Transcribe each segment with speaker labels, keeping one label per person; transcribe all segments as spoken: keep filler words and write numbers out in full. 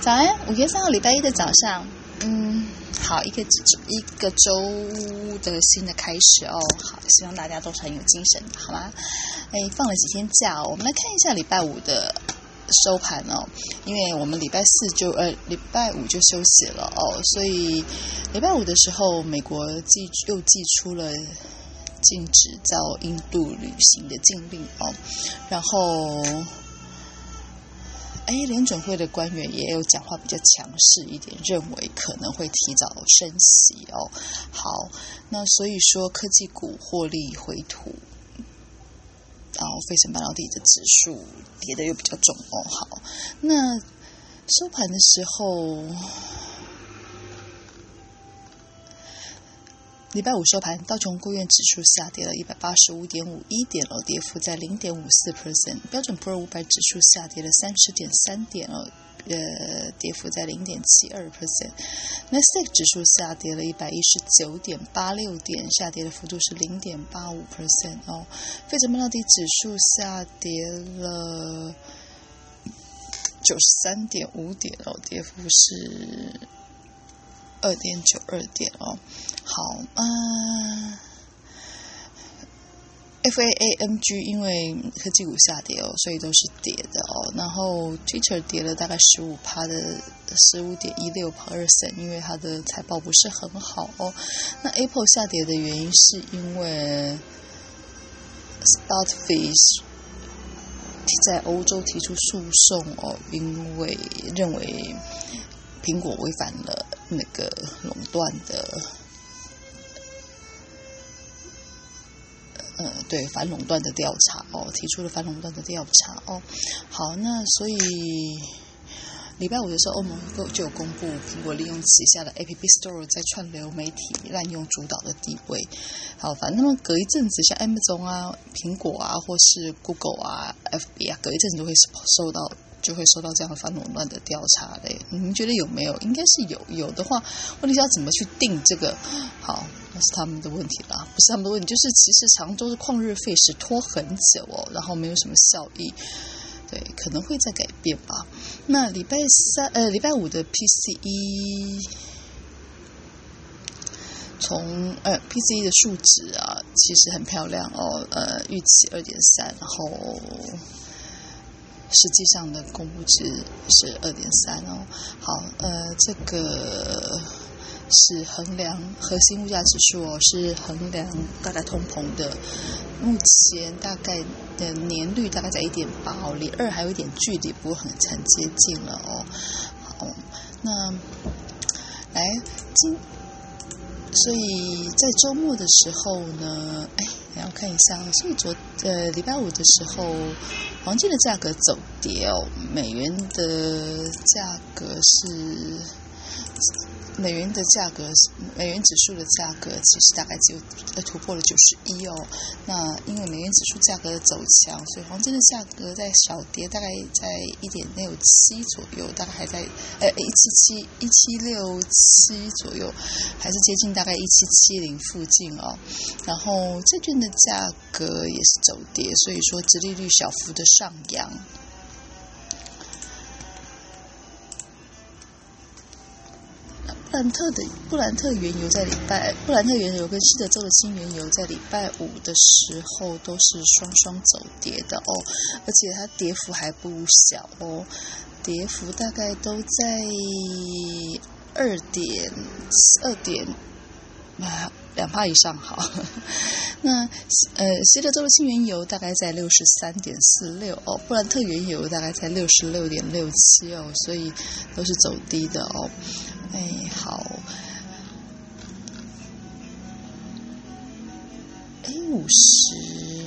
Speaker 1: 早安，五月三号礼拜一的早上，嗯，好，一个一个周的新的开始哦，好，希望大家都是很有精神，好吗？哎，放了几天假哦，我们来看一下礼拜五的收盘哦，因为我们礼拜四就呃礼拜五就休息了哦，所以礼拜五的时候，美国寄又寄出了禁止到印度旅行的禁令哦，然后。哎，联准会的官员也有讲话比较强势一点，认为可能会提早升息哦。好，那所以说科技股获利回吐，然后费城半导体的指数跌得又比较重哦。好，那收盘的时候。礼拜五收盘，道琼工业指数下跌了 一百八十五点五一 点哦，跌幅在 零点五四 percent。标准普尔五百指数下跌了 三十点三 点哦，呃，跌幅在 零点七二 percent。纳斯达克指数下跌了 一百一十九点八六 点，下跌的幅度是 零点八五 percent 哦。费城半导体指数下跌了 九十三点五 点哦，跌幅是二点九二 点哦，好，嗯 ，F A A M G 因为科技股下跌哦，所以都是跌的哦。然后 Twitter 跌了大概 百分之十五 的 十五点一六 percent， 因为它的财报不是很好哦。那 Apple 下跌的原因是因为 Starfish 在欧洲提出诉讼哦，因为认为苹果违反了那个垄断的，呃，对反垄断的调查哦，提出了反垄断的调查哦。好，那所以礼拜五的时候，欧盟就有公布苹果利用旗下的 App Store 在串流媒体滥用主导的地位。好，反正他们隔一阵子，像 Amazon 啊、苹果啊，或是 Google 啊、F B 啊，隔一阵子都会收到。就会收到这样的反垄断的调查嘞，你们觉得有没有？应该是有，有的话，问题是要怎么去定这个？好，那是他们的问题啦，不是他们的问题，就是其实常都是旷日费时，拖很久哦，然后没有什么效益，对，可能会再改变吧。那礼拜三，呃，礼拜五的 P C E。从呃 P C E 的数值啊，其实很漂亮哦，呃，预期 二点三，然后实际上的公布值是 二点三 哦。好，呃，这个是衡量核心物价指数哦，是衡量大概通膨的，目前大概的年率大概在 一点八 哦，离二还有一点距离，不过很很接近了哦。好，那来今。所以在周末的时候呢，哎，然后看一下，所以昨呃礼拜五的时候，黄金的价格走跌哦，美元的价格是美元的价格，美元指数的价格其实大概只有呃突破了九十一哦。那因为美元指数价格的走强，所以黄金的价格在小跌，大概在一点六七左右，大概还在呃一七七一七六七左右，还是接近大概一七七零附近哦。然后债券的价格也是走跌，所以说殖利率小幅的上扬。布兰特的布兰特原油在礼拜布兰特原油跟西德州的新原油在礼拜五的时候都是双双走跌的哦，而且它跌幅还不小哦，跌幅大概都在二点二点啊两趴以上好。那呃西德州的新原油大概在六十三点四六哦，布兰特原油大概在六十六点六七哦，所以都是走低的哦。哎，好，A 五十，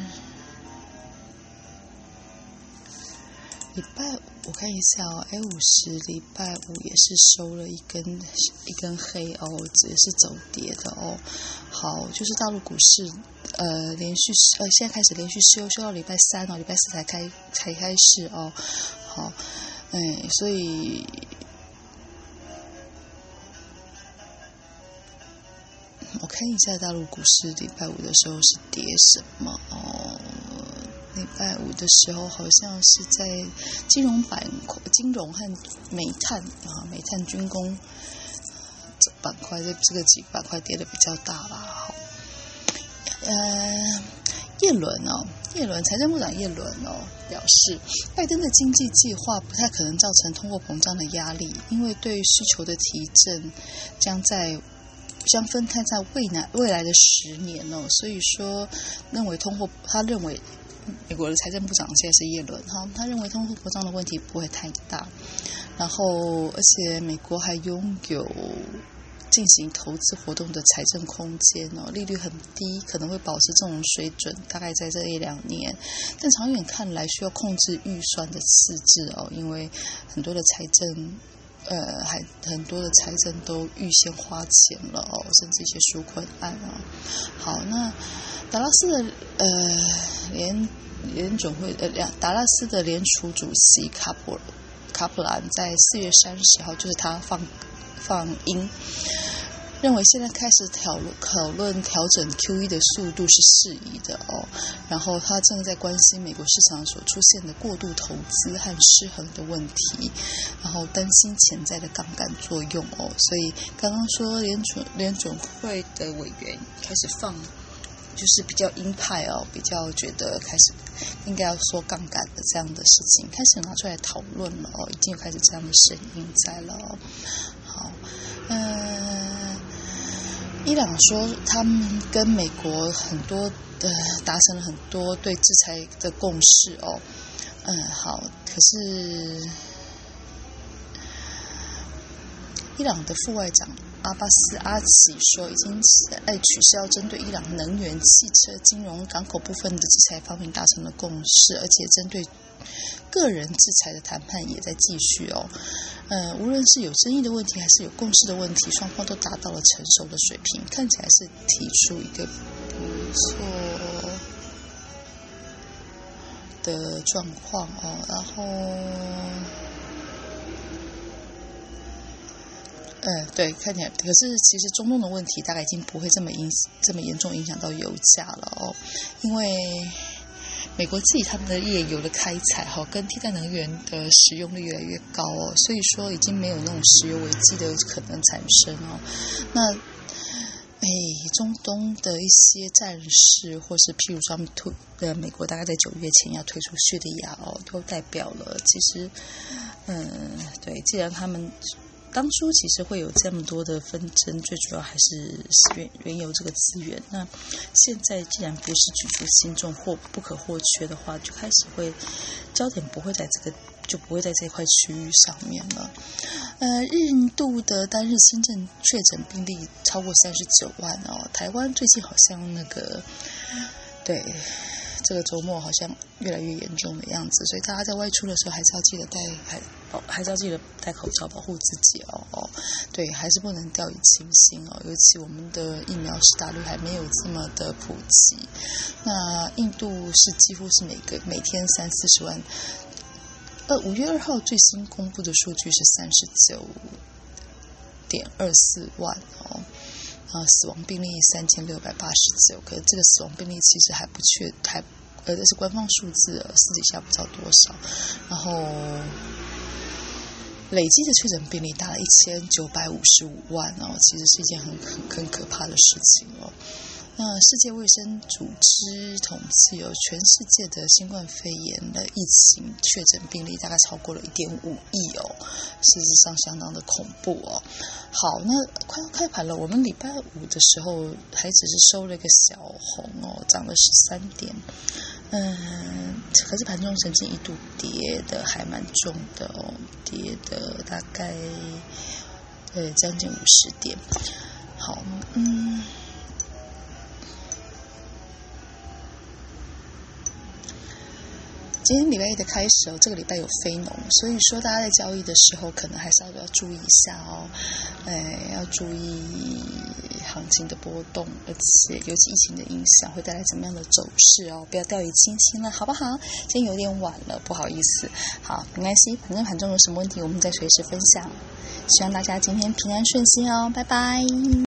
Speaker 1: 礼拜我看一下哦 ，A 五十礼拜五也是收了一根一根黑哦，也是走跌的哦。好，就是大陆股市呃连续呃现在开始连续休休到礼拜三哦，礼拜四才开才开市哦。好，哎，所以。我看一下大陆股市礼拜五的时候是跌什么哦？ 礼拜五的时候，好像是在金融板、金融和煤炭啊、煤炭军工板块，这这个几个板块跌得比较大啦。好，呃，耶伦哦，耶伦财政部长耶伦哦表示，拜登的经济计划不太可能造成通货膨胀的压力，因为对需求的提振将在将分摊在未来未来的十年哦，所以说认为通货，他认为美国的财政部长现在是耶伦哈，他认为通货膨胀的问题不会太大，然后而且美国还拥有进行投资活动的财政空间哦，利率很低，可能会保持这种水准，大概在这一两年。但长远看来，需要控制预算的赤字哦，因为很多的财政，呃，还很多的财政都预先花钱了哦，甚至一些纾困案哦。好，那达拉斯的呃联联总会呃两达拉斯的联储主席卡普卡普兰在四月三十号，就是他放。放鹰认为现在开始讨论讨论调整 Q E 的速度是适宜的哦，然后他正在关心美国市场所出现的过度投资和失衡的问题，然后担心潜在的杠杆作用哦，所以刚刚说联准联准会的委员开始放，就是比较鹰派哦，比较觉得开始应该要说杠杆的这样的事情，开始拿出来讨论了哦，已经有开始这样的声音在了哦。好，呃，伊朗说他们跟美国很多的达成了很多对制裁的共识哦，嗯，好，可是伊朗的副外长阿巴斯阿奇说，已经在取消针对伊朗能源、汽车、金融、港口部分的制裁方面达成了共识，而且针对个人制裁的谈判也在继续哦。呃，无论是有争议的问题还是有共识的问题，双方都达到了成熟的水平，看起来是提出一个不错的状况哦。然后，呃，对，看起来，可是其实中东的问题大概已经不会这么影这么严重影响到油价了哦，因为美国自己他们的页油的开采哈，跟替代能源的使用率越来越高哦，所以说已经没有那种石油危机的可能产生哦。那哎，中东的一些战事，或是譬如说他们推呃，美国大概在九月前要退出叙利亚哦，都代表了其实，嗯，对，既然他们当初其实会有这么多的纷争，最主要还是原原油这个资源。那现在既然不是举足轻重或不可或缺的话，就开始会焦点不会在这个，就不会在这块区域上面了。呃，印度的单日新增确诊病例超过三十九万哦，台湾最近好像那个对。这个周末好像越来越严重的样子，所以大家在外出的时候还是要记得戴还还是要记得戴口罩保护自己哦哦，对，还是不能掉以轻心哦，尤其我们的疫苗施打率还没有这么的普及。那印度是几乎是每个每天三四十万，呃，五月二号最新公布的数据是三十九点二四万哦。呃，死亡病例三千六百八十九，可是这个死亡病例其实还不确，还呃，这是官方数字，私底下不知道多少。然后累积的确诊病例达了一千九百五十五万哦，其实是一件很很很可怕的事情哦。那世界卫生组织统计有全世界的新冠肺炎的疫情确诊病例大概超过了 一点五亿哦，事实上相当的恐怖哦。好，那快要开盘了，我们礼拜五的时候还只是收了一个小红哦，涨了十三点，嗯，可是盘中曾经一度跌的还蛮重的哦，跌的大概呃将近五十点。好，嗯。今天礼拜一的开始哦，这个礼拜有非农，所以说大家在交易的时候可能还是要要注意一下哦，哎，要注意行情的波动，而且尤其疫情的影响会带来怎么样的走势哦，不要掉以轻心了，好不好？今天有点晚了，不好意思。好，没关系，反正盘中有什么问题我们再随时分享。希望大家今天平安顺心哦，拜拜。